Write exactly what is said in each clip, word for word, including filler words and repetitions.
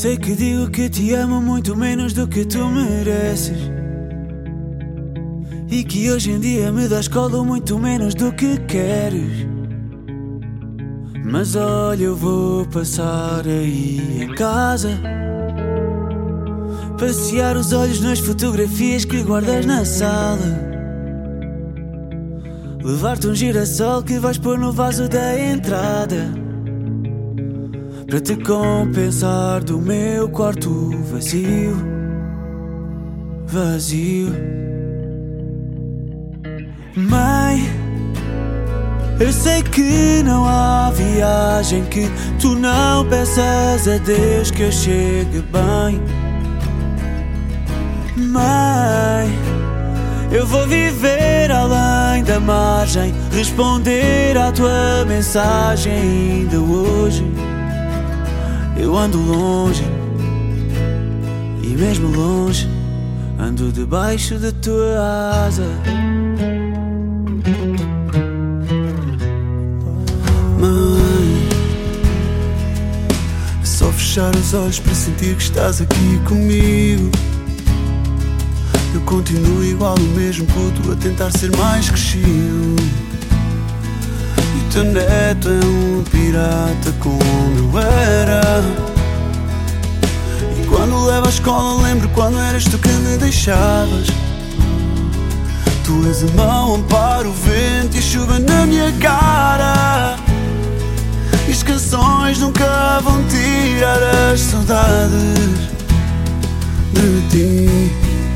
sei que digo que te amo muito menos do que tu mereces, e que hoje em dia me das colo muito menos do que queres. Mas olha, eu vou passar aí em casa, passear os olhos nas fotografias que guardas na sala, levar-te um girassol que vais pôr no vaso da entrada, para te compensar do meu quarto vazio, vazio. Mãe, eu sei que não há viagem que tu não peças a Deus que eu chegue bem. Mãe, eu vou viver além da margem, responder à tua mensagem ainda hoje. Eu ando longe, e mesmo longe, ando debaixo da tua asa. Mãe, é só fechar os olhos para sentir que estás aqui comigo. Eu continuo igual o mesmo puto a tentar ser mais crescido, e teu neto é um pirata como eu era. E quando levo à escola lembro quando eras tu que me deixavas. Tu és a mão, amparo o vento e a chuva na minha cara, e as canções nunca vão tirar as saudades de ti.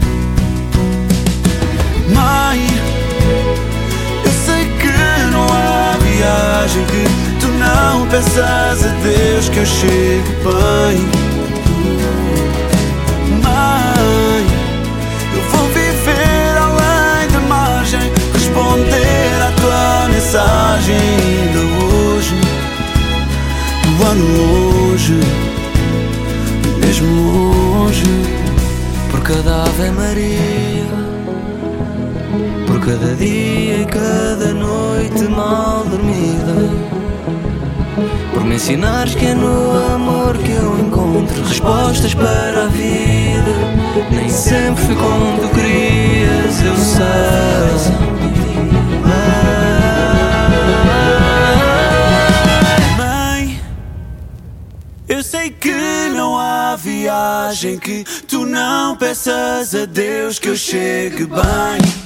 Mãe, eu sei que não há viagem que tu não peças a Deus que eu chegue bem. Mãe, eu vou viver além da margem, responder à tua mensagem ainda hoje. Eu ando longe, mesmo longe, por cada Ave Maria, por cada dia e cada noite mal dormida, por me ensinares que é no amor que eu encontro respostas para a vida. Nem sempre fui como tu querias, eu sei. Mãe, eu sei que não há viagem que tu não peças a Deus que eu chegue bem.